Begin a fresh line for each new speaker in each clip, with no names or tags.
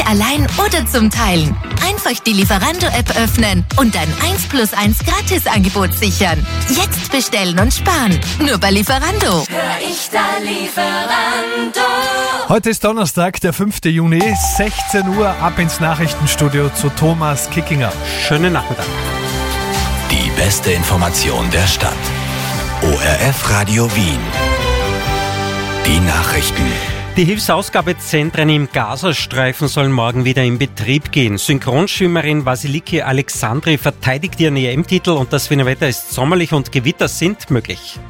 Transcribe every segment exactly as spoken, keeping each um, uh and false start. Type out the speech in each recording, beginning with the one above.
allein oder zum Teilen. Einfach die Lieferando-App öffnen und ein eins plus eins Gratisangebot sichern. Jetzt bestellen und sparen. Nur bei Lieferando.
Hör ich da Lieferando.
Heute ist Donnerstag, der fünfte Juni, sechzehn Uhr, ab ins Nachrichtenstudio zu Thomas Kickinger.
Schönen Nachmittag.
Die beste Information der Stadt. O R F Radio Wien. Die Nachrichten.
Die Hilfsausgabezentren im Gazastreifen sollen morgen wieder in Betrieb gehen. Synchronschwimmerin Vasiliki Alexandri verteidigt ihren E M-Titel und das Wiener Wetter ist sommerlich und Gewitter sind möglich.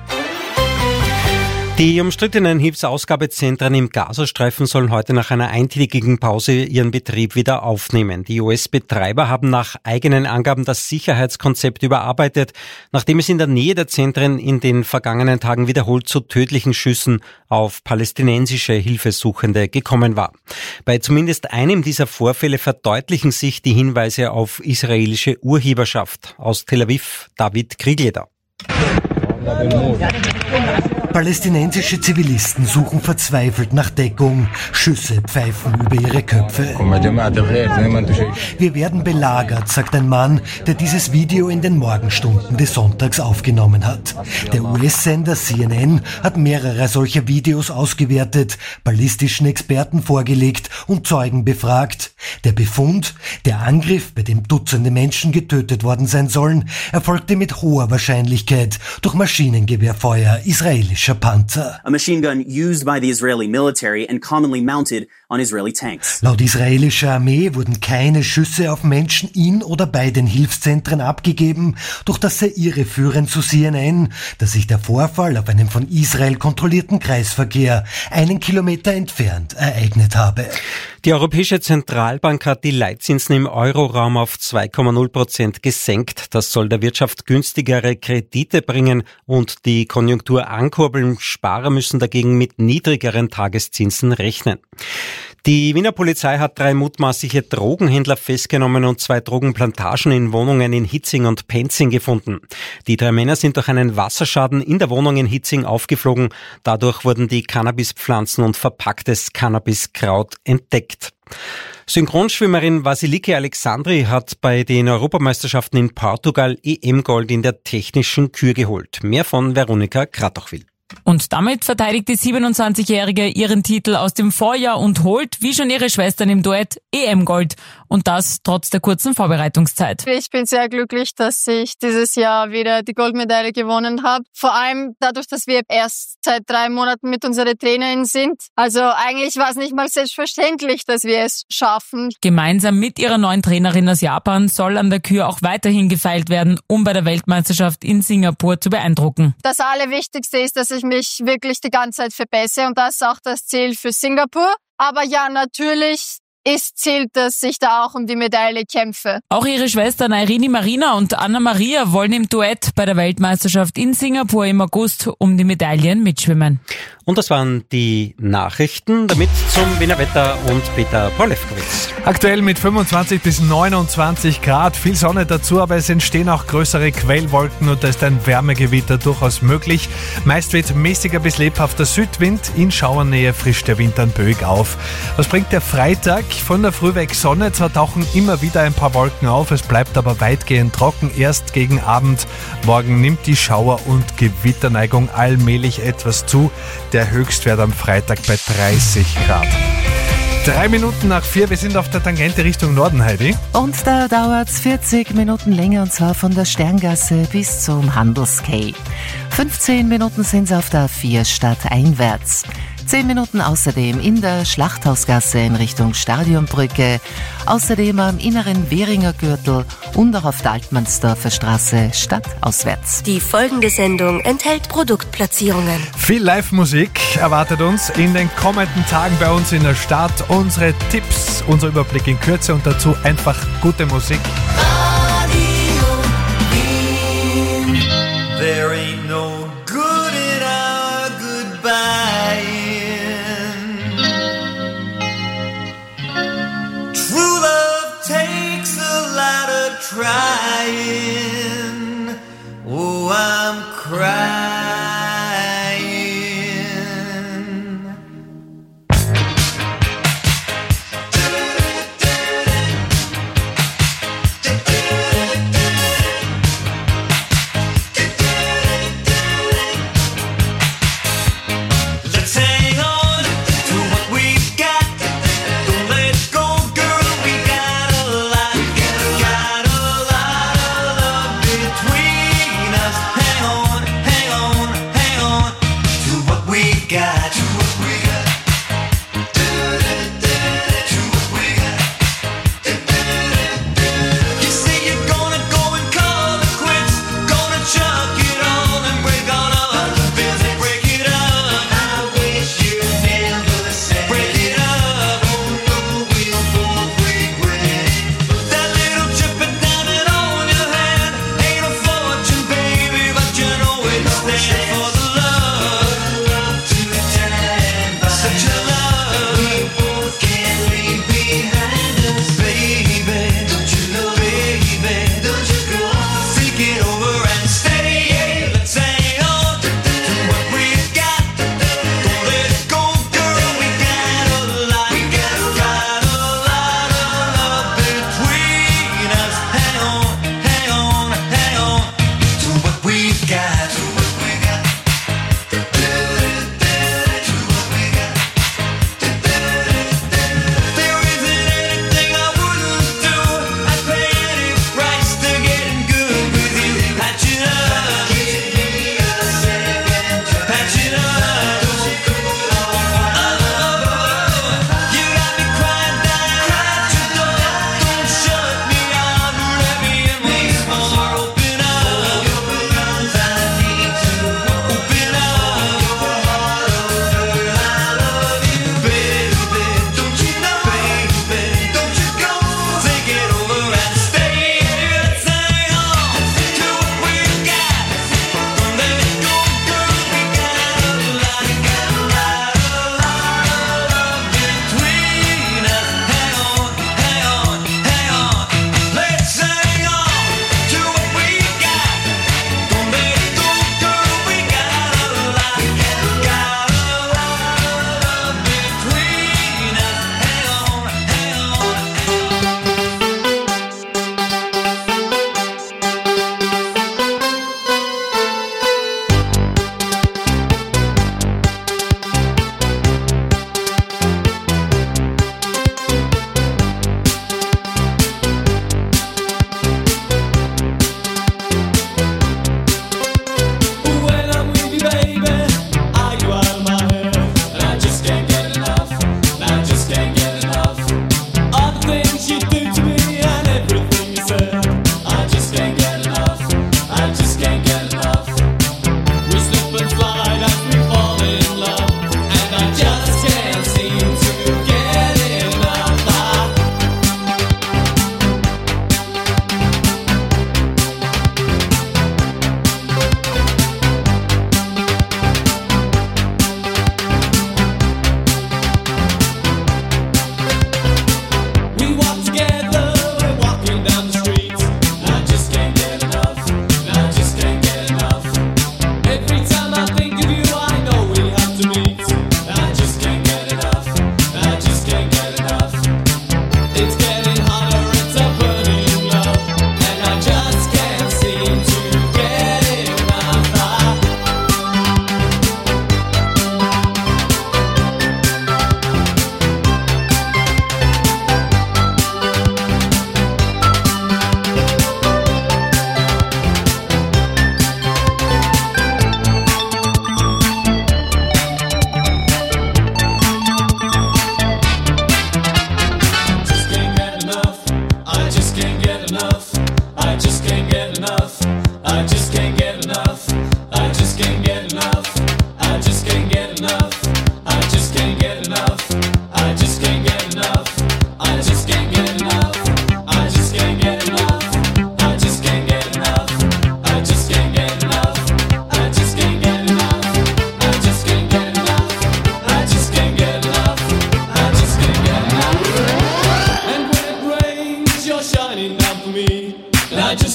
Die umstrittenen Hilfsausgabezentren im Gazastreifen sollen heute nach einer eintägigen Pause ihren Betrieb wieder aufnehmen. Die U S-Betreiber haben nach eigenen Angaben das Sicherheitskonzept überarbeitet, nachdem es in der Nähe der Zentren in den vergangenen Tagen wiederholt zu tödlichen Schüssen auf palästinensische Hilfesuchende gekommen war. Bei zumindest einem dieser Vorfälle verdeutlichen sich die Hinweise auf israelische Urheberschaft. Aus Tel Aviv, David Kriegleder.
Palästinensische Zivilisten suchen verzweifelt nach Deckung. Schüsse pfeifen über ihre Köpfe. Wir werden belagert, sagt ein Mann, der dieses Video in den Morgenstunden des Sonntags aufgenommen hat. Der U S-Sender C N N hat mehrere solcher Videos ausgewertet, ballistischen Experten vorgelegt und Zeugen befragt. Der Befund, der Angriff, bei dem Dutzende Menschen getötet worden sein sollen, erfolgte mit hoher Wahrscheinlichkeit durch Maschinengewehrfeuer israelischer Panther.
A machine gun used by the Israeli military and commonly mounted on Israeli tanks.
Laut israelischer Armee wurden keine Schüsse auf Menschen in oder bei den Hilfszentren abgegeben, doch das sei irreführend zu C N N, dass sich der Vorfall auf einem von Israel kontrollierten Kreisverkehr einen Kilometer entfernt ereignet habe.
Die Europäische Zentralbank hat die Leitzinsen im Euroraum auf zwei Komma null Prozent gesenkt. Das soll der Wirtschaft günstigere Kredite bringen und die Konjunktur ankurbeln. Sparer müssen dagegen mit niedrigeren Tageszinsen rechnen. Die Wiener Polizei hat drei mutmaßliche Drogenhändler festgenommen und zwei Drogenplantagen in Wohnungen in Hitzing und Penzing gefunden. Die drei Männer sind durch einen Wasserschaden in der Wohnung in Hitzing aufgeflogen. Dadurch wurden die Cannabispflanzen und verpacktes Cannabiskraut entdeckt. Synchronschwimmerin Vasiliki Alexandri hat bei den Europameisterschaften in Portugal E M-Gold in der technischen Kür geholt. Mehr von Veronika Kratochwil.
Und damit verteidigt die siebenundzwanzigjährige ihren Titel aus dem Vorjahr und holt, wie schon ihre Schwestern im Duett, E M-Gold. Und das trotz der kurzen Vorbereitungszeit.
Ich bin sehr glücklich, dass ich dieses Jahr wieder die Goldmedaille gewonnen habe. Vor allem dadurch, dass wir erst seit drei Monaten mit unserer Trainerin sind. Also eigentlich war es nicht mal selbstverständlich, dass wir es schaffen.
Gemeinsam mit ihrer neuen Trainerin aus Japan soll an der Kür auch weiterhin gefeilt werden, um bei der Weltmeisterschaft in Singapur zu beeindrucken.
Das Allerwichtigste ist, dass ich mich wirklich die ganze Zeit verbessere und das ist auch das Ziel für Singapur. Aber ja, natürlich ist Ziel, dass ich da auch um die Medaille kämpfe.
Auch ihre Schwestern Irene Marina und Anna Maria wollen im Duett bei der Weltmeisterschaft in Singapur im August um die Medaillen mitschwimmen.
Und das waren die Nachrichten. Damit zum Wiener Wetter und Peter Polewkowitz.
Aktuell mit fünfundzwanzig bis neunundzwanzig Grad, viel Sonne dazu, aber es entstehen auch größere Quellwolken und da ist ein Wärmegewitter durchaus möglich. Meist wird mäßiger bis lebhafter Südwind, in Schauernähe frischt der Wind dann böig auf. Was bringt der Freitag? Von der Früh weg Sonne, zwar tauchen immer wieder ein paar Wolken auf, es bleibt aber weitgehend trocken, erst gegen Abend. Morgen nimmt die Schauer- und Gewitterneigung allmählich etwas zu. Der Höchstwert am Freitag bei dreißig Grad. Drei Minuten nach vier, wir sind auf der Tangente Richtung Norden, Heidi.
Und da dauert's vierzig Minuten länger, und zwar von der Sterngasse bis zum Handelsquai. fünfzehn Minuten sind's auf der A vier stadteinwärts. Zehn Minuten außerdem in der Schlachthausgasse in Richtung Stadionbrücke, außerdem am inneren Währinger Gürtel und auch auf der Altmannsdorfer Straße stadtauswärts.
Die folgende Sendung enthält Produktplatzierungen.
Viel Live-Musik erwartet uns in den kommenden Tagen bei uns in der Stadt. Unsere Tipps, unser Überblick in Kürze und dazu einfach gute Musik.
Radio Wien.
There ain't no good in our goodbye. True love takes a lot of trying. Oh, I'm crying.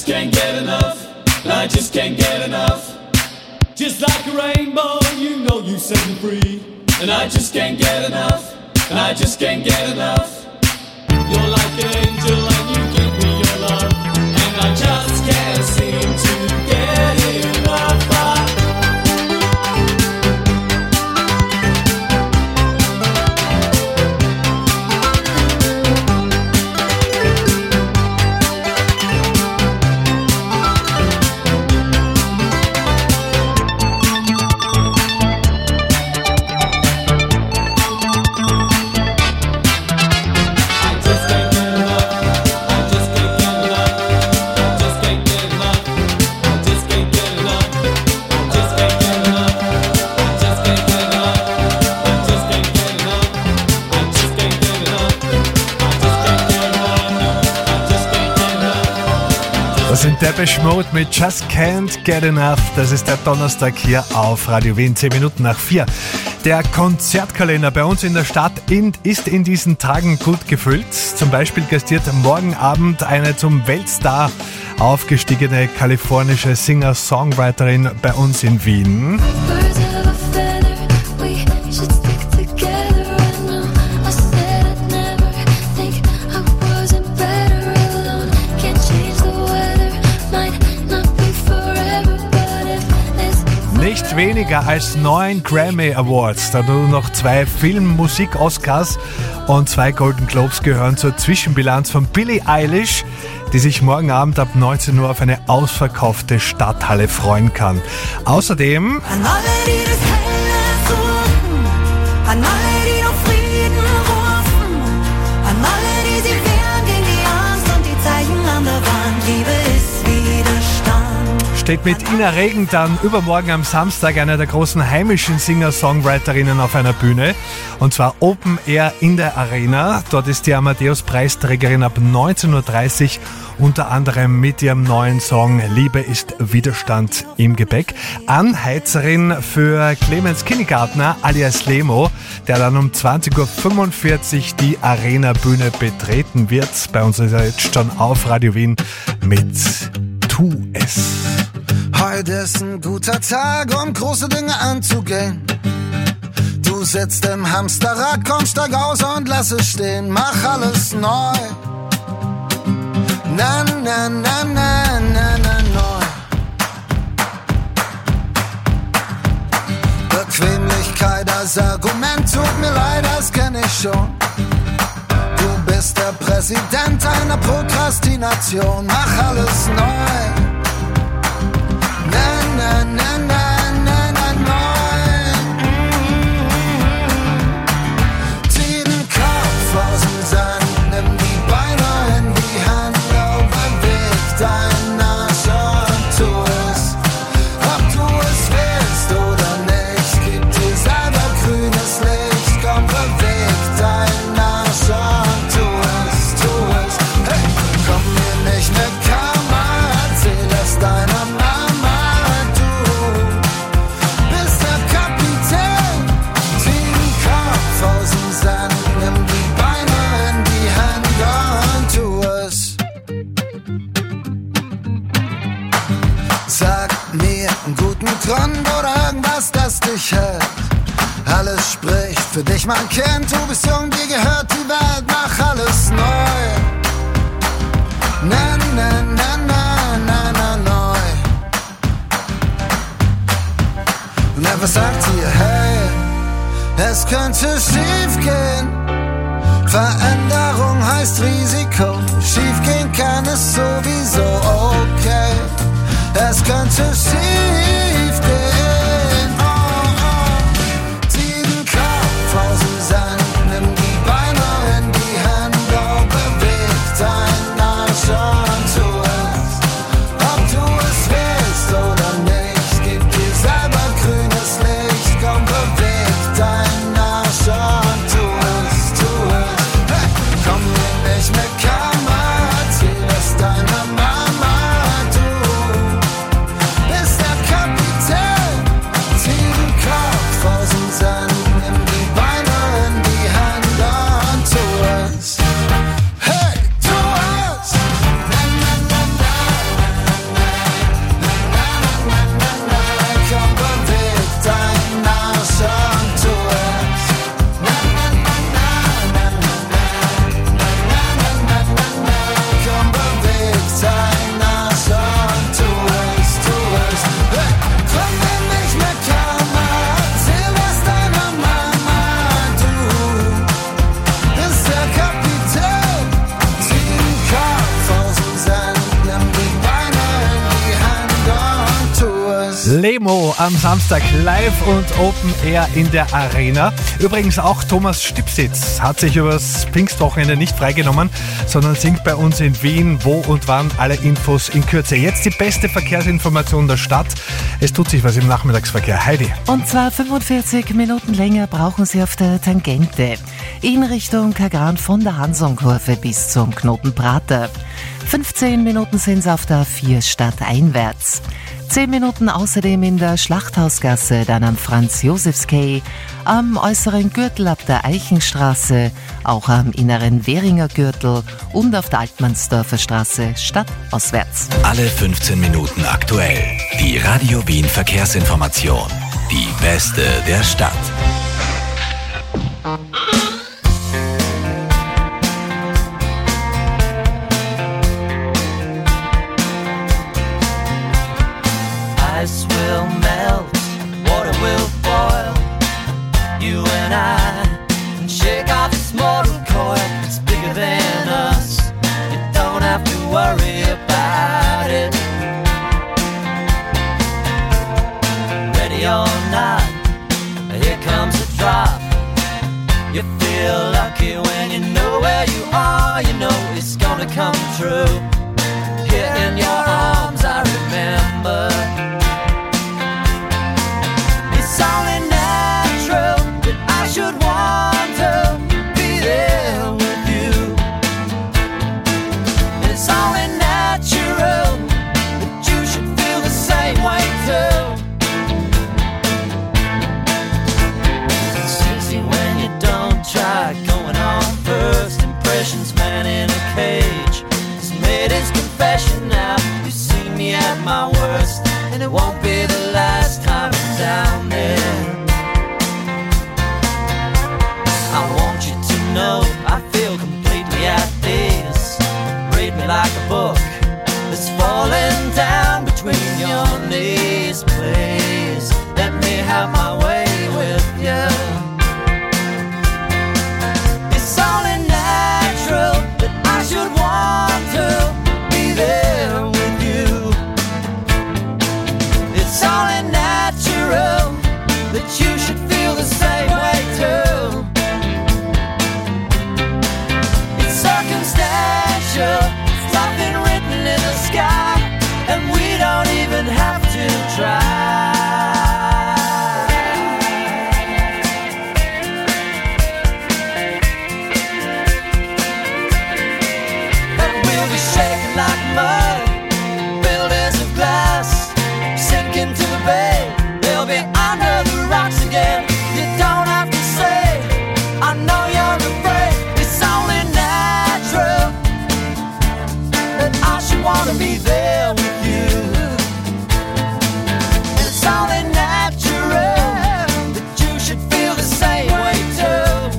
just can't get enough, and I just can't get enough. Just like a rainbow, you know you set me free, and I just can't get enough, and I just can't get enough. You're like an angel and you give me your love, and I just can't seem to get enough.
Das sind Depeche Mode mit Just Can't Get Enough. Das ist der Donnerstag hier auf Radio Wien, zehn Minuten nach vier. Der Konzertkalender bei uns in der Stadt ist in diesen Tagen gut gefüllt. Zum Beispiel gastiert morgen Abend eine zum Weltstar aufgestiegene kalifornische Singer-Songwriterin bei uns in Wien. Nicht weniger als neun Grammy Awards, dazu noch zwei Film-Musik-Oscars und zwei Golden Globes gehören zur Zwischenbilanz von Billie Eilish, die sich morgen Abend ab neunzehn Uhr auf eine ausverkaufte Stadthalle freuen kann. Außerdem
An alle, die das Helle suchen, an alle, die noch Frieden rufen, an alle, die sie wehren gegen die Angst und die Zeichen an der Wand. Liebe ist Widerstand.
Steht mit Ina Regen dann übermorgen am Samstag eine der großen heimischen Singer-Songwriterinnen auf einer Bühne. Und zwar Open Air in der Arena. Dort ist die Amadeus-Preisträgerin ab neunzehn Uhr dreißig unter anderem mit ihrem neuen Song Liebe ist Widerstand im Gepäck. Anheizerin für Clemens Kinnegartner alias Lemo, der dann um zwanzig Uhr fünfundvierzig die Arena-Bühne betreten wird. Bei uns ist er jetzt schon auf Radio Wien mit Tu es.
Heute ist ein guter Tag, um große Dinge anzugehen. Du sitzt im Hamsterrad, komm, steig aus und lass es stehen. Mach alles neu. Na, na, na, na, na, na, neu. Bequemlichkeit als Argument, tut mir leid, das kenn ich schon. Du bist der Präsident einer Prokrastination. Mach alles neu. Na, na, na, na, na, na, neu. Zieh den Kopf aus dem Sand, nimm die Beine in die Hand, oh, beweg dein Arsch und tu es. Ob du es willst oder nicht, gib dir selber grünes Licht, komm, beweg dein Arsch und tu es, tu es. Hey, komm mir nicht mit Karma, erzähl es deiner Mama. Sag mir einen guten Grund oder irgendwas, das dich hält. Alles spricht für dich, mein Kind. Du bist jung, dir gehört die Welt. Mach alles neu. Na, na, na, na, na, na, neu. Und etwas sagt dir, hey, es könnte schief gehen. Veränderung heißt Risiko. Schief gehen kann es sowieso, okay. Es könnte schief gehen, oh, oh. Zieh den Kopf aus dem Sand, nimm die Beine in die Hand, oh, beweg dein Arsch und tu es. Ob du es willst oder nicht, gib dir selber grünes Licht, komm, beweg dein Arsch und tu es, tu es. Hey, komm mir nicht mit Karma, erzähl es deiner Mama.
Lemo am Samstag live und Open Air in der Arena. Übrigens auch Thomas Stipsitz hat sich übers Pfingstwochenende nicht freigenommen, sondern singt bei uns in Wien. Wo und wann, alle Infos in Kürze. Jetzt die beste Verkehrsinformation der Stadt. Es tut sich was im Nachmittagsverkehr. Heidi.
Und zwar fünfundvierzig Minuten länger brauchen Sie auf der Tangente. In Richtung Kagran von der Hansonkurve bis zum Knoten Prater. fünfzehn Minuten sind es auf der A vier stadteinwärts. zehn Minuten außerdem in der Schlachthausgasse, dann am Franz-Josefs-Quai, am äußeren Gürtel ab der Eichenstraße, auch am inneren Währinger Gürtel und auf der Altmannsdorfer Straße stadtauswärts.
Alle fünfzehn Minuten aktuell. Die Radio Wien Verkehrsinformation. Die beste der Stadt.
Ice will melt, water will boil. You and I can shake off this mortal coil. It's bigger than us. You don't have to worry about it. Ready or not, here comes the drop. You feel lucky when you know where you are. You know it's gonna come true. Here in your arms I remember. It's only natural that I should want to be there with you. It's only natural that you should feel the same way too. It's easy when you don't try. Going on first impressions, man in a cage. He's made his confession now. You see me at my worst, and it won't be the last time I'm down there. I want you to know I feel completely at ease. Read me like a book that's falling down between your knees. Please let me have my way with you. It's only natural that I should want to be there with you. It's only natural that you should feel the same way too. It's circumstantial, it's nothing written in the sky, and we don't even have to try. And we'll be shaking like mud, buildings of glass, sinking to the bay. They'll be under the rocks again. You don't have to say, I know you're afraid. It's only natural that I should want to be there with you. And it's only natural that you should feel the same way too.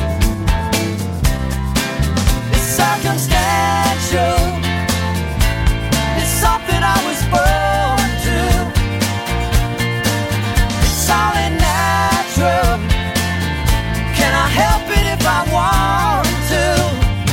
It's circumstantial, it's something I was born to. It's only natural. Can I help it if I want to?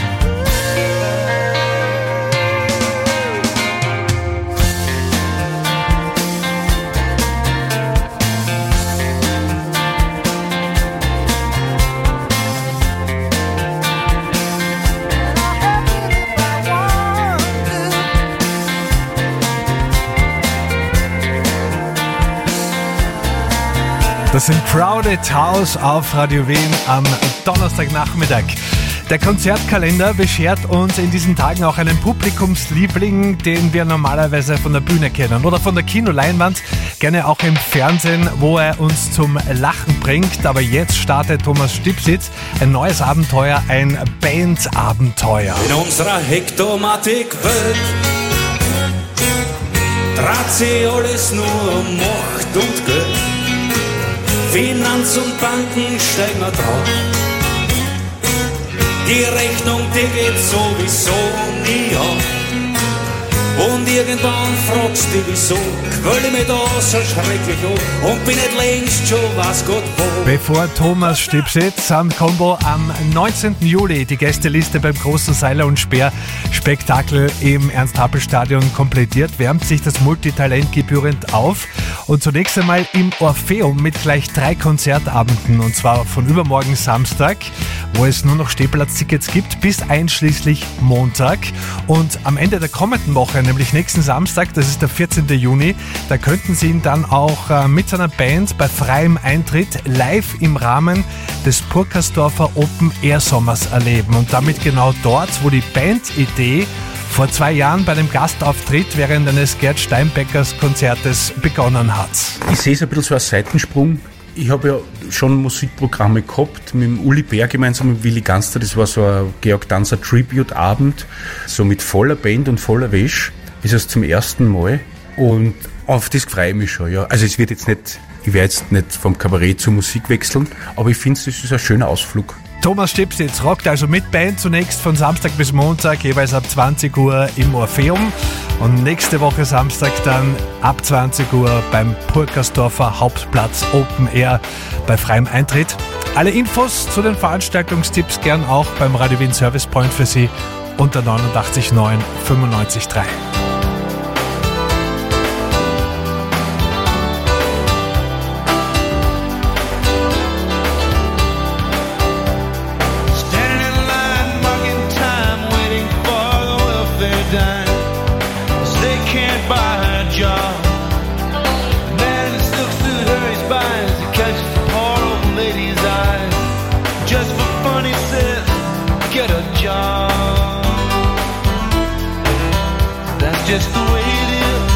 Das sind Crowded House auf Radio Wien am Donnerstagnachmittag. Der Konzertkalender beschert uns in diesen Tagen auch einen Publikumsliebling, den wir normalerweise von der Bühne kennen oder von der Kinoleinwand, gerne auch im Fernsehen, wo er uns zum Lachen bringt. Aber jetzt startet Thomas Stipsitz ein neues Abenteuer, ein Bandabenteuer.
In unserer Hektomatik-Welt dreht sich alles nur um Macht und Geld. Finanz und Banken steigen wir drauf. Die Rechnung, die geht sowieso nie auf. Und irgendwann fragst du wieso, quäl ich mich da so schrecklich an und bin nicht längst schon was Gott wo.
Bevor Thomas Stipsitz Sound Combo am neunzehnten Juli die Gästeliste beim großen Seiler und Speer Spektakel im Ernst-Happel-Stadion komplettiert, wärmt sich das Multitalent gebührend auf und zunächst einmal im Orpheum mit gleich drei Konzertabenden, und zwar von übermorgen Samstag, wo es nur noch Stehplatztickets gibt, bis einschließlich Montag. Und am Ende der kommenden Woche, nämlich nächsten Samstag, das ist der vierzehnten Juni, da könnten Sie ihn dann auch äh, mit seiner Band bei freiem Eintritt live im Rahmen des Purkersdorfer Open Air Sommers erleben. Und damit genau dort, wo die Bandidee vor zwei Jahren bei dem Gastauftritt während eines Gerd Steinbeckers Konzertes begonnen hat.
Ich sehe es ein bisschen so als Seitensprung. Ich habe ja schon Musikprogramme gehabt, mit dem Uli Bär gemeinsam mit Willi Ganster. Das war so ein Georg Danzer Tribute-Abend, so mit voller Band und voller Wäsche. Das ist zum ersten Mal. Und auf das freue ich mich schon, ja. Also es wird jetzt nicht, ich werde jetzt nicht vom Kabarett zur Musik wechseln, aber ich finde, das ist ein schöner Ausflug.
Thomas Stipsitz rockt also mit Band zunächst von Samstag bis Montag, jeweils ab zwanzig Uhr im Orpheum. Und nächste Woche Samstag dann ab zwanzig Uhr beim Purkersdorfer Hauptplatz Open Air bei freiem Eintritt. Alle Infos zu den Veranstaltungstipps gern auch beim Radio Wien Service Point für Sie unter neunundachtzig neun fünfundneunzig drei.
Just the way it is.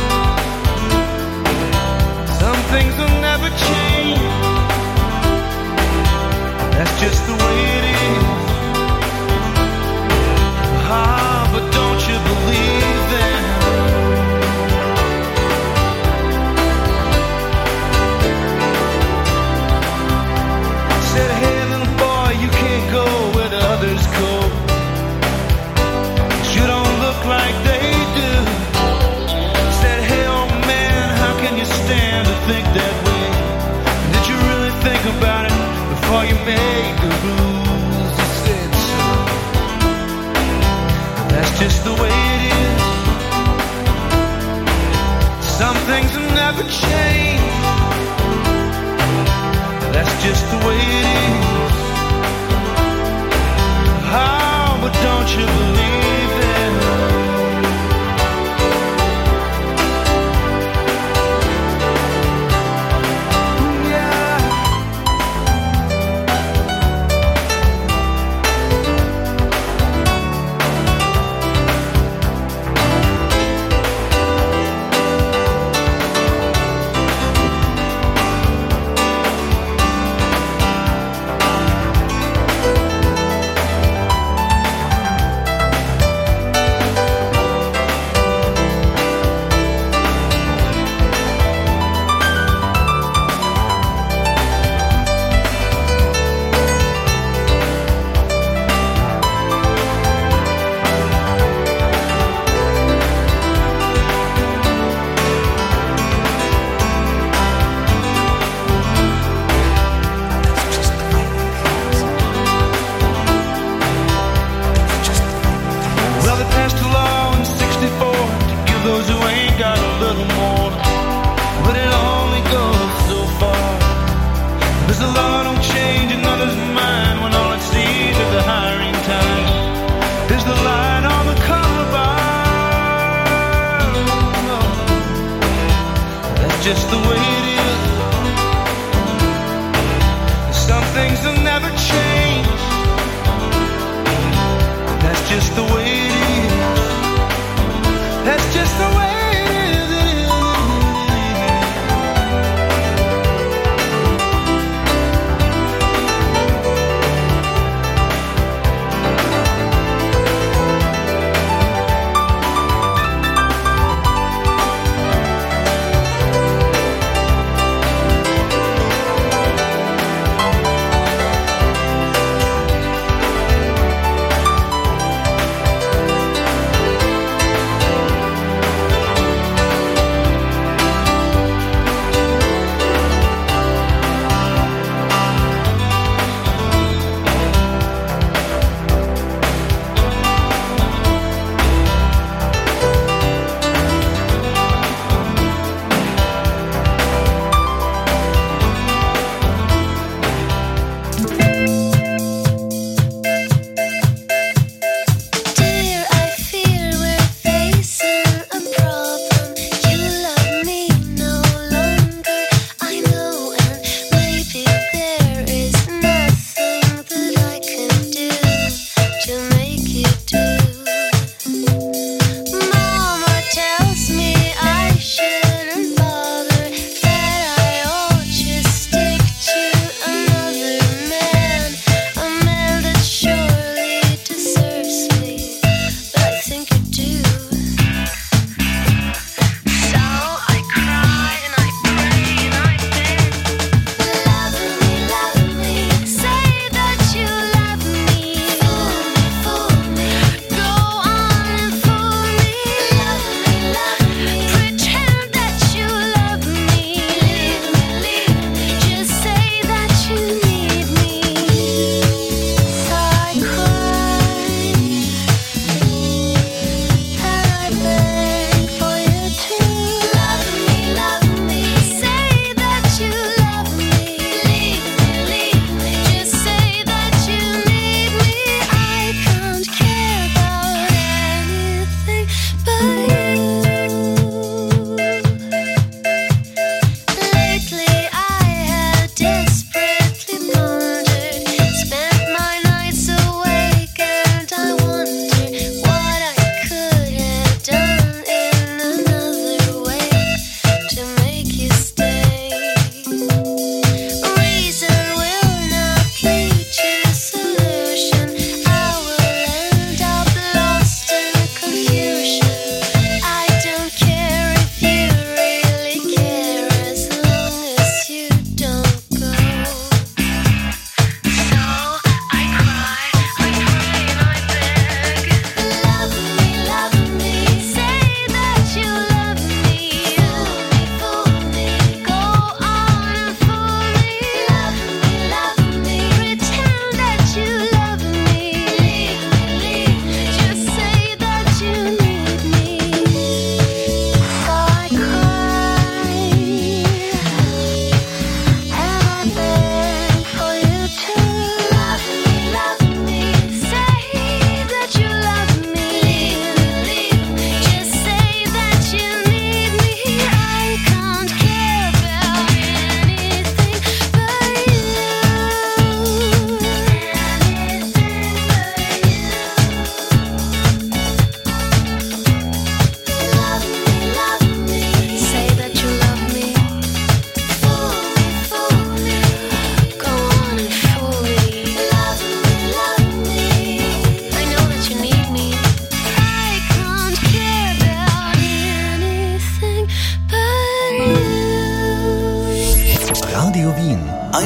Some things will never change. That's just the way it is. Ah, but don't you believe them? Said, hey little boy, you can't go where the others go. You don't look like they think that way. Did you really think about it before you made the rules? You said so. That's just the way it is. Some things will never change. That's just the way it is. Oh, but don't you believe it? Just the way it is. Some things will never change. That's just the way it is. That's just the way it is.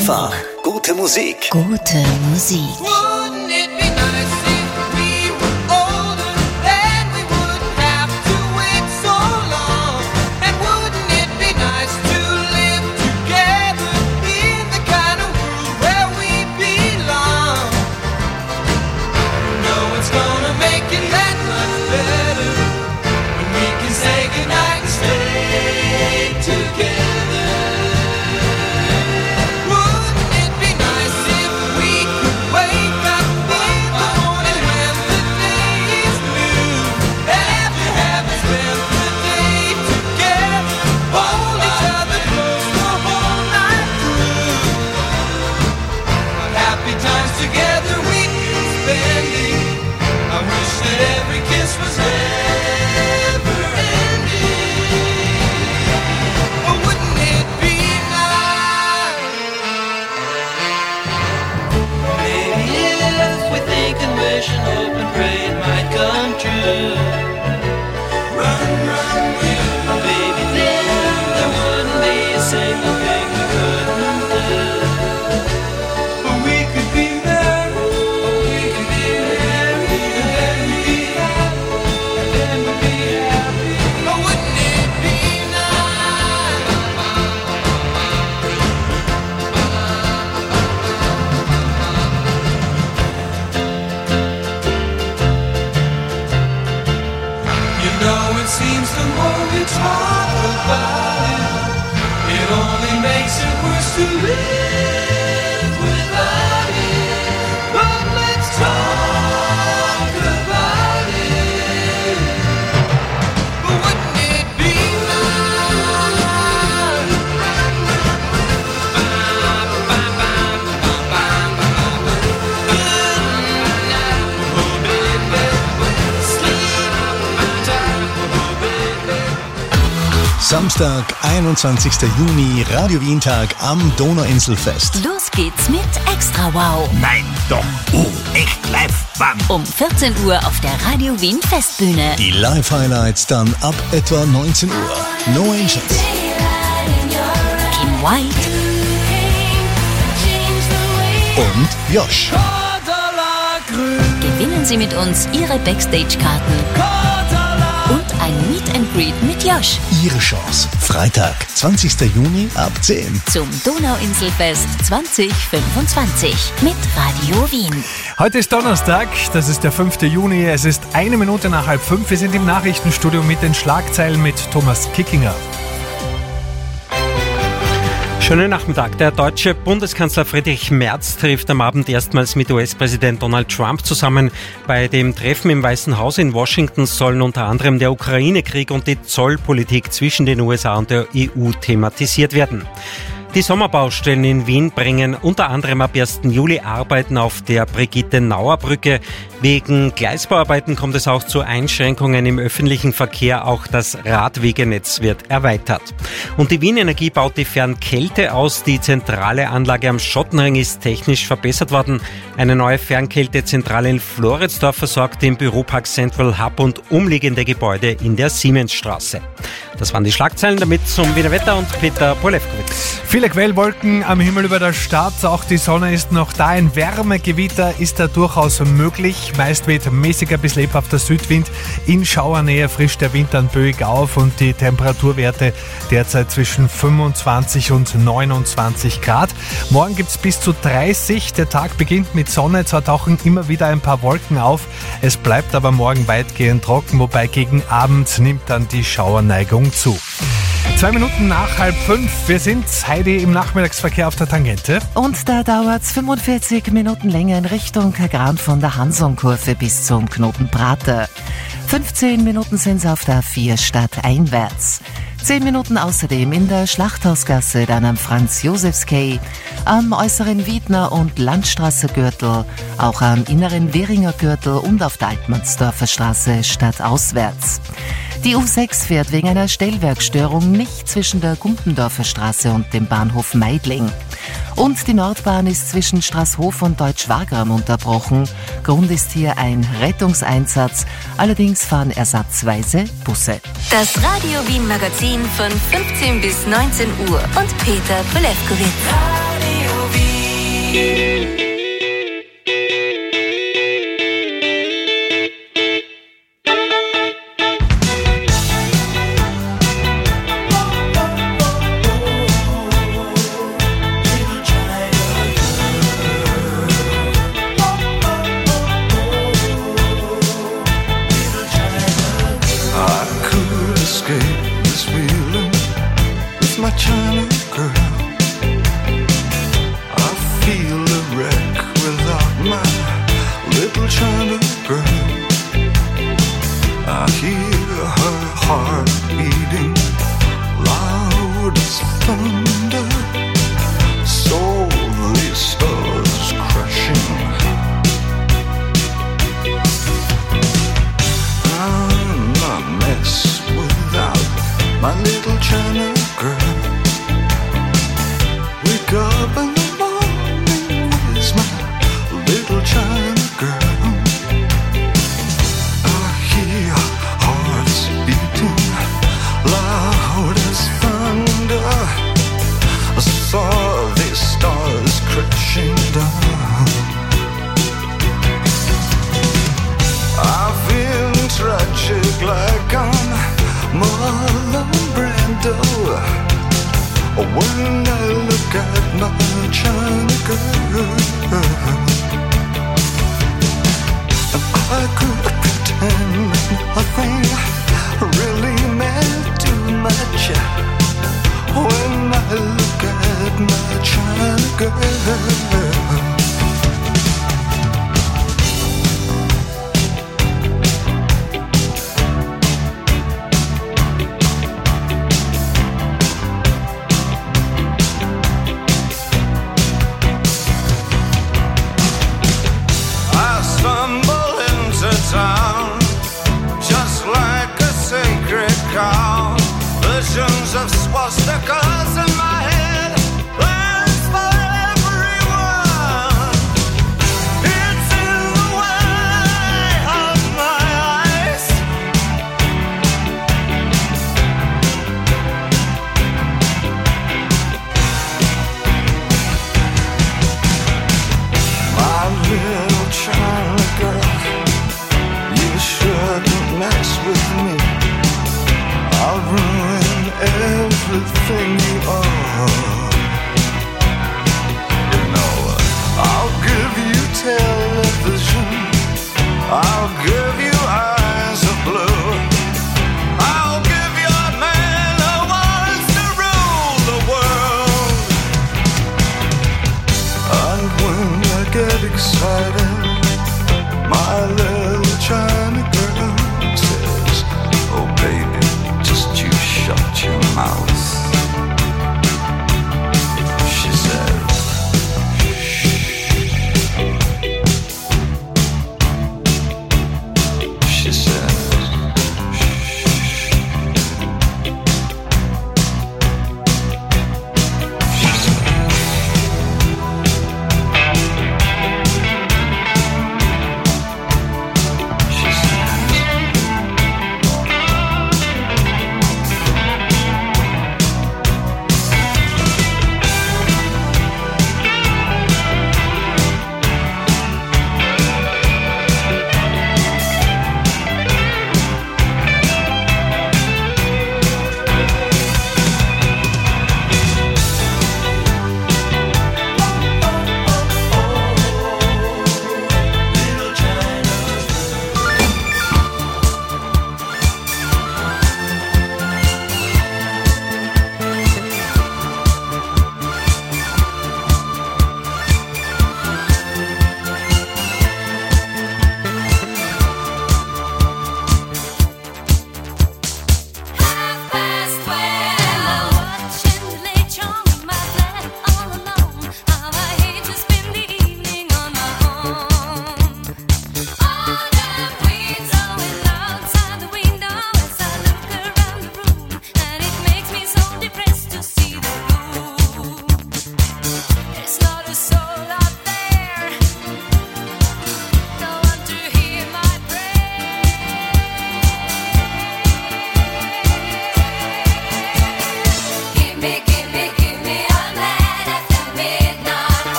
Einfach gute Musik.
Gute Musik.
Samstag, einundzwanzigster Juni, Radio Wien Tag am Donauinselfest.
Los geht's mit Extra Wow.
Nein, doch. Oh, echt live. Wann?
Um vierzehn Uhr auf der Radio Wien Festbühne.
Die Live-Highlights dann ab etwa neunzehn Uhr. No Angels.
Kim White.
Und Josh.
Gewinnen Sie mit uns Ihre Backstage-Karten. Und ein Meet and Greet mit Josh.
Ihre Chance. Freitag, zwanzigster Juni ab zehn.
Zum Donauinselfest zwanzig fünfundzwanzig mit Radio Wien.
Heute ist Donnerstag, das ist der fünfter Juni. Es ist eine Minute nach halb fünf. Wir sind im Nachrichtenstudio mit den Schlagzeilen mit Thomas Kickinger.
Schönen Nachmittag. Der deutsche Bundeskanzler Friedrich Merz trifft am Abend erstmals mit U S-Präsident Donald Trump zusammen. Bei dem Treffen im Weißen Haus in Washington sollen unter anderem der Ukraine-Krieg und die Zollpolitik zwischen den U S A und der E U thematisiert werden. Die Sommerbaustellen in Wien bringen unter anderem ab ersten Juli Arbeiten auf der Brigitte-Nauer-Brücke. Wegen Gleisbauarbeiten kommt es auch zu Einschränkungen im öffentlichen Verkehr. Auch das Radwegenetz wird erweitert. Und die Wien Energie baut die Fernkälte aus. Die zentrale Anlage am Schottenring ist technisch verbessert worden. Eine neue Fernkältezentrale in Floridsdorf versorgt den Büropark Central Hub und umliegende Gebäude in der Siemensstraße. Das waren die Schlagzeilen, damit zum Wiener Wetter und Peter Polewkowitz.
Viele Quellwolken am Himmel über der Stadt, auch die Sonne ist noch da. Ein Wärmegewitter ist da durchaus möglich. Meist weht mäßiger bis lebhafter Südwind. In Schauernähe frischt der Wind dann böig auf und die Temperaturwerte derzeit zwischen fünfundzwanzig und neunundzwanzig Grad. Morgen gibt es bis zu dreißig. Der Tag beginnt mit Sonne, zwar tauchen immer wieder ein paar Wolken auf. Es bleibt aber morgen weitgehend trocken, wobei gegen Abend nimmt dann die Schauerneigung zu. Zwei Minuten nach halb fünf. Wir sind, Heidi, im Nachmittagsverkehr auf der Tangente.
Und da dauert es fünfundvierzig Minuten länger in Richtung Kagran von der Hansonkurve bis zum Knoten Prater. fünfzehn Minuten sind es auf der A vier stadteinwärts. Zehn Minuten außerdem in der Schlachthausgasse, dann am Franz-Josefs-Quai, am äußeren Wiedner- und Landstraße-Gürtel, auch am inneren Währinger Gürtel und auf der Altmannsdorfer Straße stadtauswärts. Die U sechs fährt wegen einer Stellwerkstörung nicht zwischen der Gumpendorfer Straße und dem Bahnhof Meidling. Und die Nordbahn ist zwischen Straßhof und Deutsch-Wagram unterbrochen. Grund ist hier ein Rettungseinsatz. Allerdings fahren ersatzweise Busse.
Das Radio Wien Magazin von fünfzehn bis neunzehn Uhr und Peter Polewkowitz.
Radio Wien.
Everything you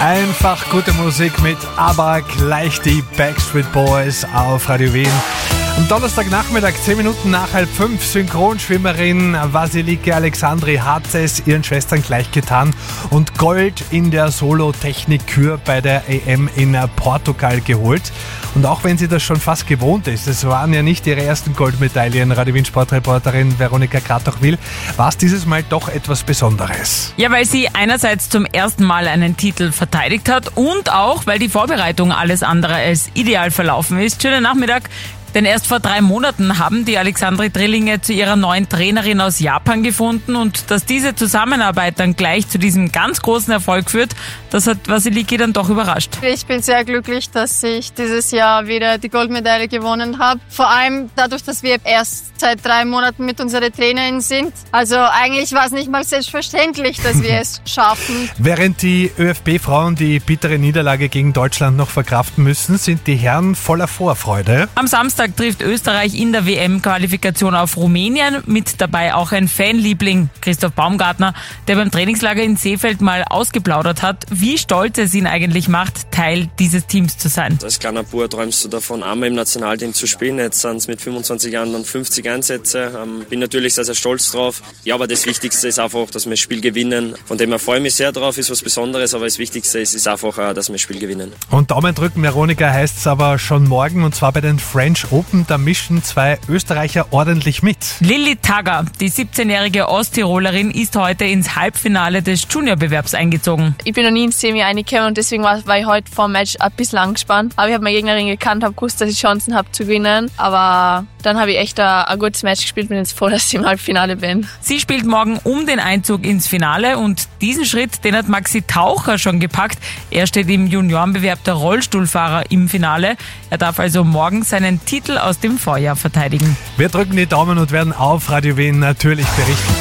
Einfach gute Musik mit aber gleich die Backstreet Boys auf Radio Wien. Am Donnerstagnachmittag, zehn Minuten nach halb fünf, Synchronschwimmerin Vasiliki Alexandri hat es ihren Schwestern gleich getan und Gold in der Solo-Technik-Kür bei der E M in Portugal geholt. Und auch wenn sie das schon fast gewohnt ist, es waren ja nicht ihre ersten Goldmedaillen, Radio Wien Sportreporterin Veronika Kratochwil, war es dieses Mal doch etwas Besonderes.
Ja, weil sie einerseits zum ersten Mal einen Titel verteidigt hat und auch, weil die Vorbereitung alles andere als ideal verlaufen ist. Schönen Nachmittag. Denn erst vor drei Monaten haben die Alexandri-Drillinge zu ihrer neuen Trainerin aus Japan gefunden und dass diese Zusammenarbeit dann gleich zu diesem ganz großen Erfolg führt, das hat Vasiliki dann doch überrascht.
Ich bin sehr glücklich, dass ich dieses Jahr wieder die Goldmedaille gewonnen habe. Vor allem dadurch, dass wir erst seit drei Monaten mit unserer Trainerin sind. Also eigentlich war es nicht mal selbstverständlich, dass wir es schaffen.
Während die ÖFB-Frauen die bittere Niederlage gegen Deutschland noch verkraften müssen, sind die Herren voller Vorfreude.
Am Samstag trifft Österreich in der W M-Qualifikation auf Rumänien, mit dabei auch ein Fanliebling, Christoph Baumgartner, der beim Trainingslager in Seefeld mal ausgeplaudert hat, wie stolz es ihn eigentlich macht, Teil dieses Teams zu sein.
Als kleiner Bub träumst du davon, einmal im Nationalteam zu spielen. Jetzt sind es mit fünfundzwanzig Jahren dann fünfzig Einsätze. Ähm, bin natürlich sehr, sehr stolz drauf. Ja, aber das Wichtigste ist einfach, dass wir das Spiel gewinnen. Von dem her freue ich mich sehr drauf, ist was Besonderes, aber das Wichtigste ist, ist einfach, dass wir das Spiel gewinnen.
Und Daumen drücken, Veronika, heißt es aber schon morgen, und zwar bei den French Open. Da mischen zwei Österreicher ordentlich mit.
Lilly Tagger, die siebzehnjährige Osttirolerin, ist heute ins Halbfinale des Juniorbewerbs eingezogen.
Ich bin noch nie ins Semi reingekommen und deswegen war, war ich heute vor dem Match ein bisschen angespannt. Aber ich habe meine Gegnerin gekannt, habe gewusst, dass ich Chancen habe zu gewinnen. Aber dann habe ich echt ein, ein gutes Match gespielt, bin jetzt froh, dass ich im Halbfinale bin.
Sie spielt morgen um den Einzug ins Finale und diesen Schritt, den hat Maxi Taucher schon gepackt. Er steht im Juniorenbewerb der Rollstuhlfahrer im Finale. Er darf also morgen seinen Titel aus dem Vorjahr verteidigen.
Wir drücken die Daumen und werden auf Radio Wien natürlich berichten.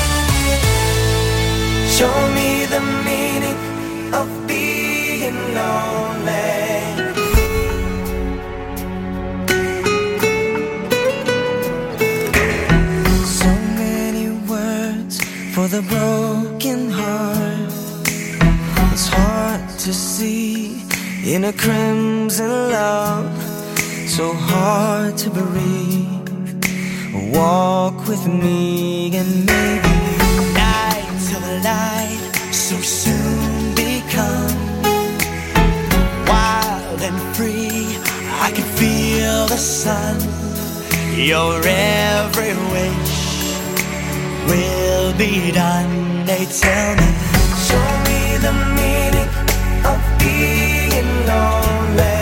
Show me the meaning of being lonely. So many words for the broken heart. It's hard to see in a crimson love. So hard to breathe. Walk with me and maybe night till the light so soon become wild and free. I can feel the sun. Your every wish will be done. They tell me, show me the meaning of being lonely.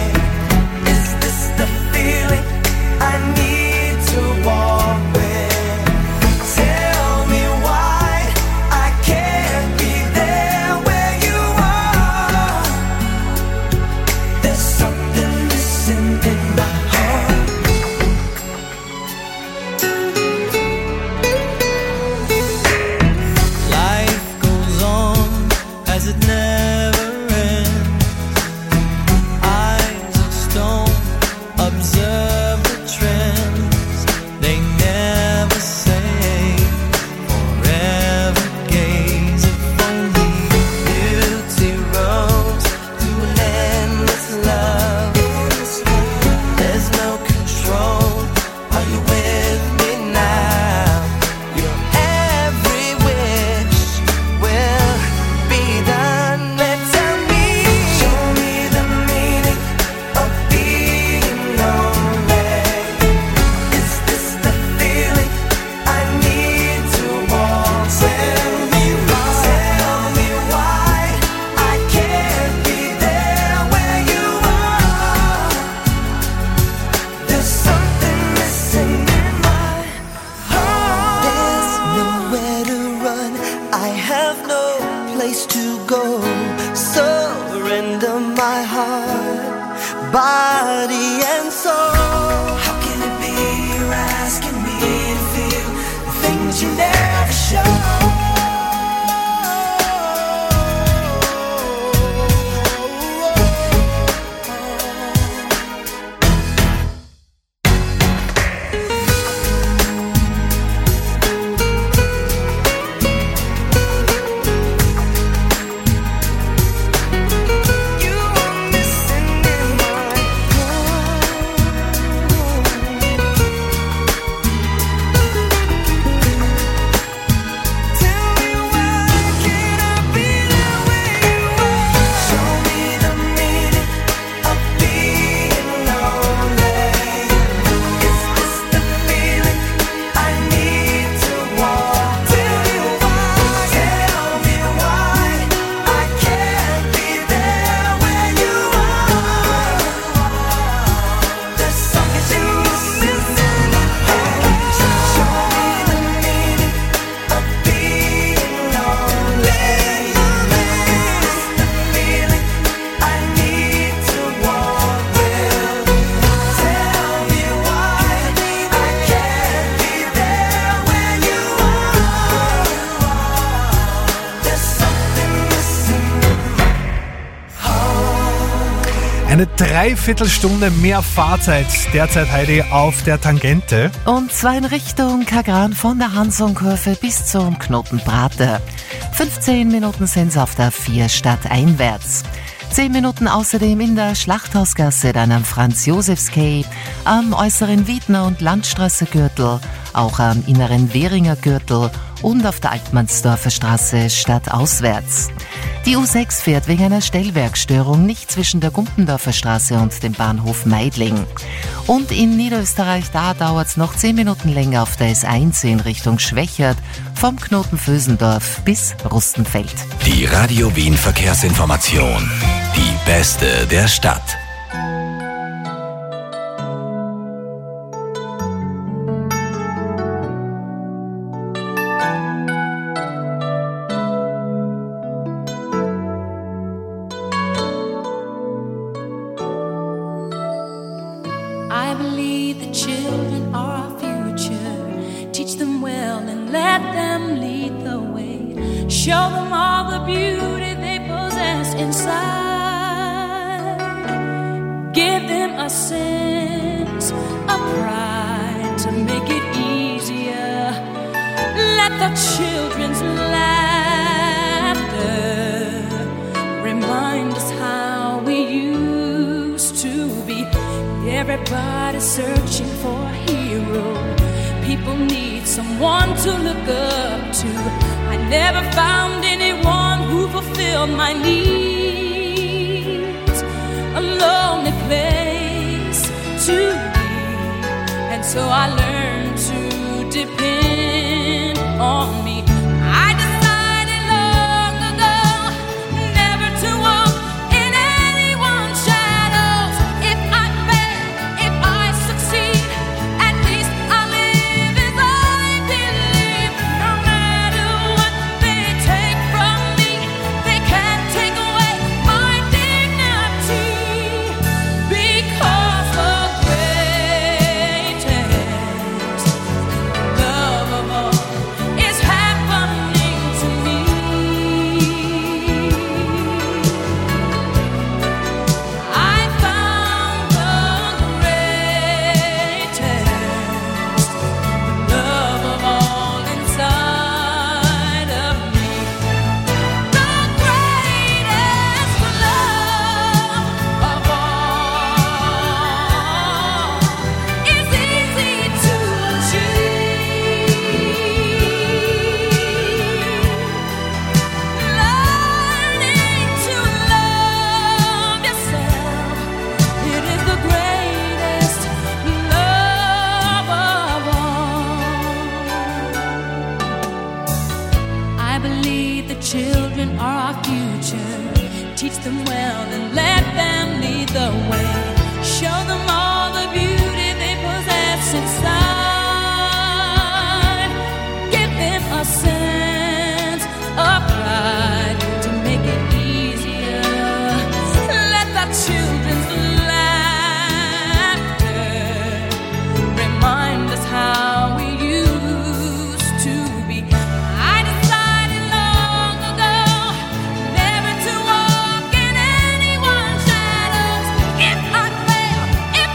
I need to walk with. Tell me why I can't be there where you are. There's something missing in my heart. Life goes on as it never ends. Eyes of stone observe the trends. They never say forever gaze. If only beauty rose through an endless love. There's no control. Are you with me now? Your every wish will be done. Tell me, show me the meaning of being lonely. Is this the feeling I need to walk? Tell me why, tell me why I can't be there where you are. There's something missing in my heart. There's nowhere to run. I have no place to go. Surrender my heart, body and soul. How can it be you're asking me to feel the things you never show?
Eine Dreiviertelstunde mehr Fahrzeit derzeit, Heidi, auf der Tangente.
Und zwar in Richtung Kagran von der Hansonkurve bis zum Knoten Prater. fünfzehn Minuten sind es auf der vier stadteinwärts. zehn Minuten außerdem in der Schlachthausgasse, dann am Franz-Josefs-Quai, am äußeren Wiedner- und Landstraße-Gürtel, auch am inneren Währinger Gürtel und auf der Altmannsdorfer Straße stadtauswärts. Die U sechs fährt wegen einer Stellwerkstörung nicht zwischen der Gumpendorfer Straße und dem Bahnhof Meidling. Und in Niederösterreich, da dauert es noch zehn Minuten länger auf der S eins in Richtung Schwächert, vom Knoten Vösendorf bis Rustenfeld.
Die Radio Wien Verkehrsinformation. Die beste der Stadt.
I believe the children are our future. Teach them well and let them lead the way. Show them all the beauty they possess inside. Give them a sense of pride to make it easier. Let the children's laughter remind us how we used to be. Everybody's searching for a hero. People need someone to look up to. I never found anyone who fulfilled my needs. A lonely place to be. And so I learned to depend on me. I decided long ago never to walk in anyone's shadows. If I children are our future. Teach them well and let them lead the way. Show them all the beauty they possess inside. Give them a sense of pride to make it easier. Let the children's laughter remind us how we used to be. I decided long ago never to walk in anyone's shadows. If I fail, if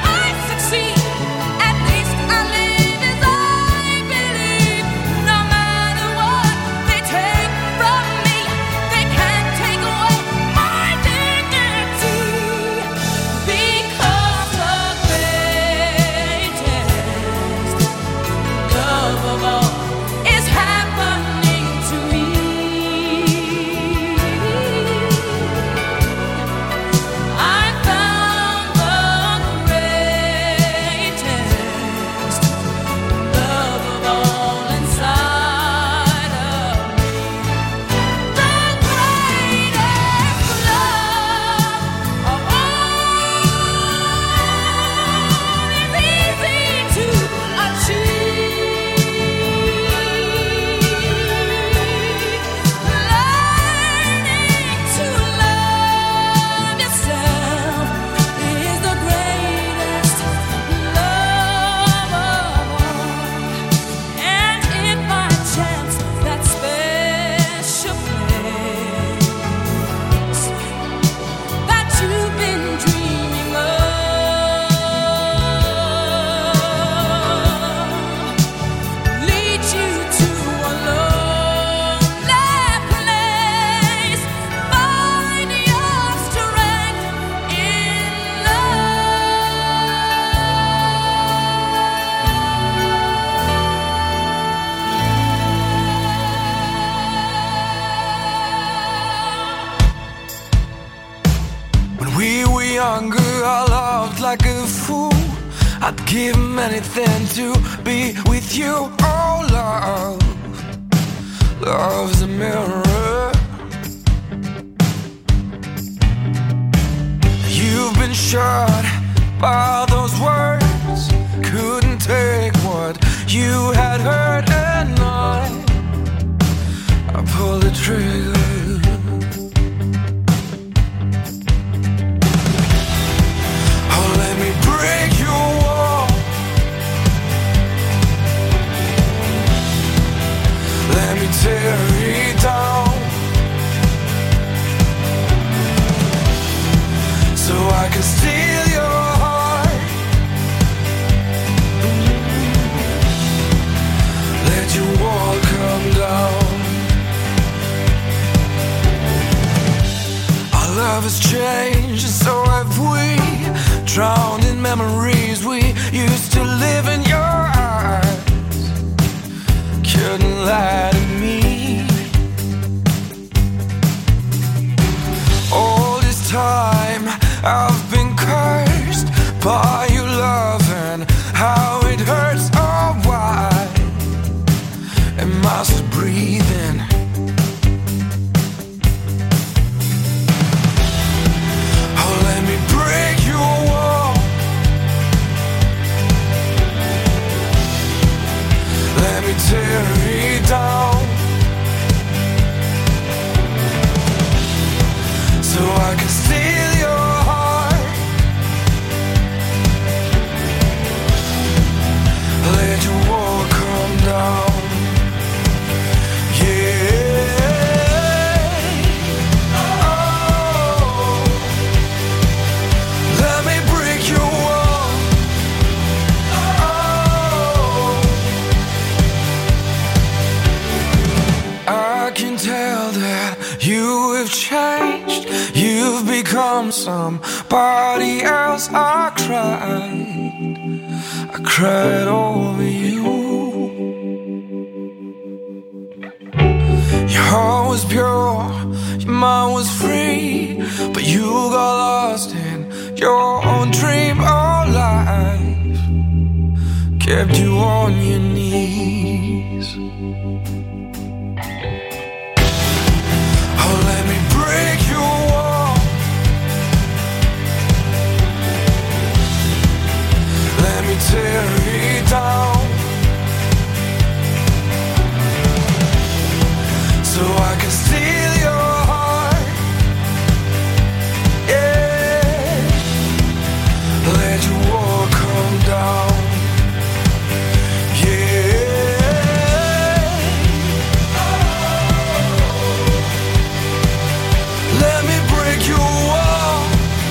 younger, I loved like a fool. I'd give anything to be with you. Oh, love, love's a mirror. You've been shot by those words. Couldn't take what you had heard, and I, I pulled the trigger. Oh, let me break your wall. Let me tear it down, so I can steal your heart. Let your wall come down. Our love has changed, and so have we. Drowned in memories we used to live in. Your eyes couldn't lie to me. All this time I've been cursed by your love and how it hurts. Oh, why am I still breathing? Oh, let me break your wall. Let me tear it down, so I can steal your heart. Let your wall come down. Yeah. Oh, let me break your wall. Oh, I can tell that you have changed. You've become somebody else. I cried, I cried over you. Your heart was pure, your mind was free, but you got lost in your own dream. Oh, life kept you on your knees. Oh, let me break your wall. Let me tear it down, so I can steal your heart. Yeah. Let your wall come down. Yeah. Let me break your wall.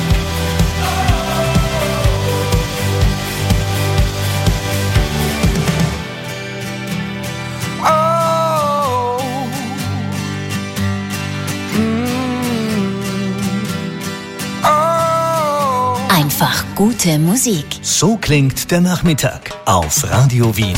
Oh. Mm. Oh.
Einfach gute Musik.
So klingt der Nachmittag auf Radio Wien.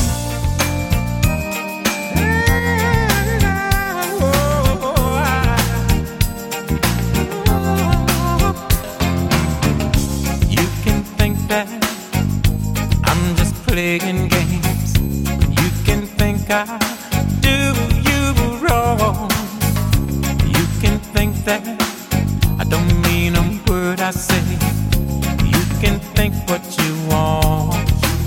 You can think that I'm just playing games. You can think I do you wrong. You can think that I don't mean a word I say. You can think what you want,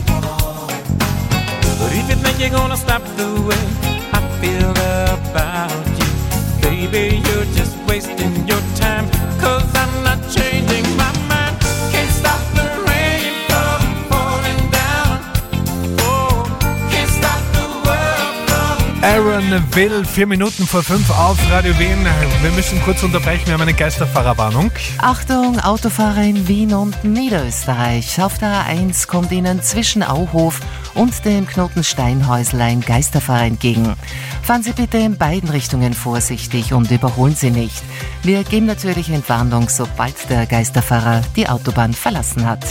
but if you think you're gonna stop the way I feel about you, baby, you're just wasting your time, 'cause I'm not changing my mind. Can't stop the rain from falling down. Oh, can't stop the world from
Aaron Will, vier Minuten vor fünf auf Radio Wien. Wir müssen kurz unterbrechen, wir haben eine Geisterfahrerwarnung.
Achtung, Autofahrer in Wien und Niederösterreich. Auf der A eins kommt Ihnen zwischen Auhof und dem Knoten Steinhäusl ein Geisterfahrer entgegen. Fahren Sie bitte in beiden Richtungen vorsichtig und überholen Sie nicht. Wir geben natürlich Entwarnung, sobald der Geisterfahrer die Autobahn verlassen hat.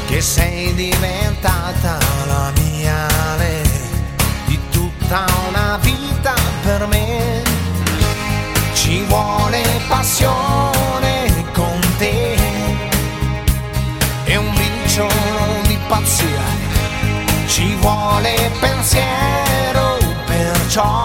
che sei diventata la mia Ale, di tutta una vita per me. Ci vuole passione con te e un briciolo di pazzia, ci vuole pensiero, perciò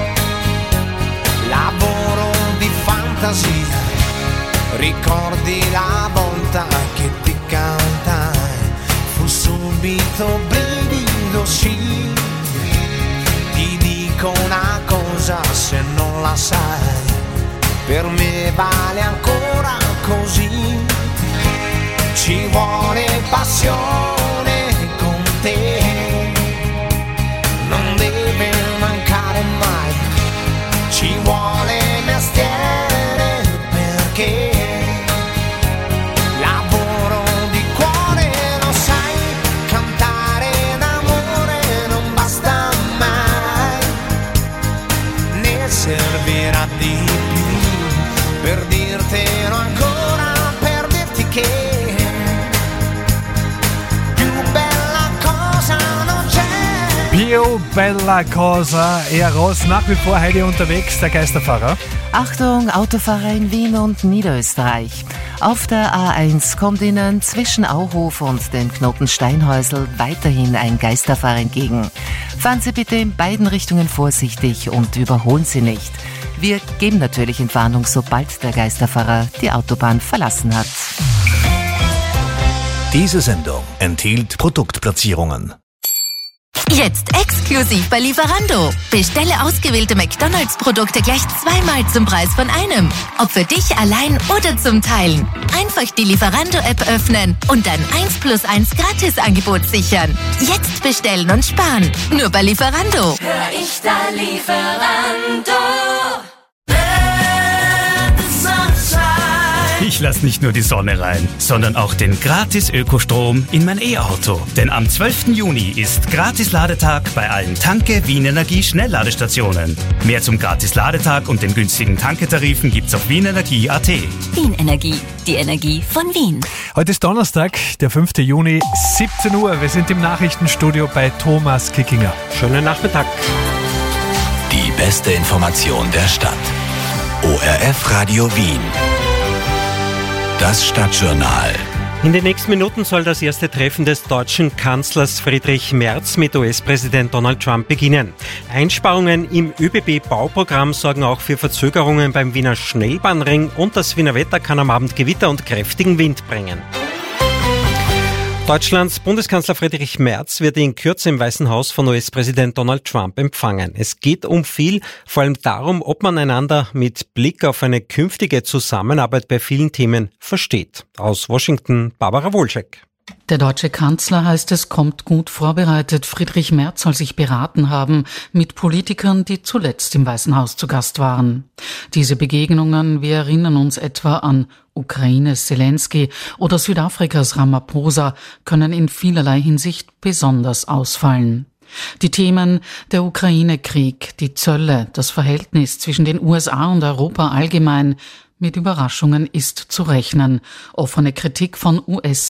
lavoro di fantasia. Ricordi la volta che ti cantai, fu subito brivido, sì. Ti dico una cosa se non la sai, per me vale ancora così. Ci vuole passione con te, non deve mancare mai. Ci vuole mestiere perché lavoro di cuore, lo sai, cantare d'amore non basta mai, ne servirà di più per dirtelo ancora, per dirti che
Più bella cosa. Eros nach wie vor Heidi unterwegs, der Geisterfahrer.
Achtung, Autofahrer in Wien und Niederösterreich. Auf der A eins kommt Ihnen zwischen Auhof und dem Knoten Steinhäusl weiterhin ein Geisterfahrer entgegen. Fahren Sie bitte in beiden Richtungen vorsichtig und überholen Sie nicht. Wir geben natürlich Entwarnung, sobald der Geisterfahrer die Autobahn verlassen hat.
Diese Sendung enthielt Produktplatzierungen.
Jetzt exklusiv bei Lieferando. Bestelle ausgewählte McDonalds-Produkte gleich zweimal zum Preis von einem. Ob für dich allein oder zum Teilen. Einfach die Lieferando-App öffnen und dann eins plus eins Gratisangebot sichern. Jetzt bestellen und sparen. Nur bei Lieferando.
Hör ich da Lieferando?
Ich lasse nicht nur die Sonne rein, sondern auch den Gratis-Ökostrom in mein E-Auto. Denn am zwölften Juni ist Gratis-Ladetag bei allen Tanke Wien Energie Schnellladestationen. Mehr zum Gratis-Ladetag und den günstigen Tanketarifen gibt's auf wienenergie punkt at.
Wien Energie, die Energie von Wien.
Heute ist Donnerstag, der fünfte Juni, siebzehn Uhr. Wir sind im Nachrichtenstudio bei Thomas Kickinger.
Schönen Nachmittag.
Die beste Information der Stadt. O R F Radio Wien. Das Stadtjournal.
In den nächsten Minuten soll das erste Treffen des deutschen Kanzlers Friedrich Merz mit U S-Präsident Donald Trump beginnen. Einsparungen im ÖBB-Bauprogramm sorgen auch für Verzögerungen beim Wiener Schnellbahnring und das Wiener Wetter kann am Abend Gewitter und kräftigen Wind bringen. Deutschlands Bundeskanzler Friedrich Merz wird in Kürze im Weißen Haus von U S-Präsident Donald Trump empfangen. Es geht um viel, vor allem darum, ob man einander mit Blick auf eine künftige Zusammenarbeit bei vielen Themen versteht. Aus Washington, Barbara Wolschek.
Der deutsche Kanzler, heißt es, kommt gut vorbereitet. Friedrich Merz soll sich beraten haben mit Politikern, die zuletzt im Weißen Haus zu Gast waren. Diese Begegnungen, wir erinnern uns etwa an Ukraines Zelensky oder Südafrikas Ramaphosa, können in vielerlei Hinsicht besonders ausfallen. Die Themen der Ukraine-Krieg, die Zölle, das Verhältnis zwischen den U S A und Europa allgemein, mit Überraschungen ist zu rechnen. Offene Kritik von U S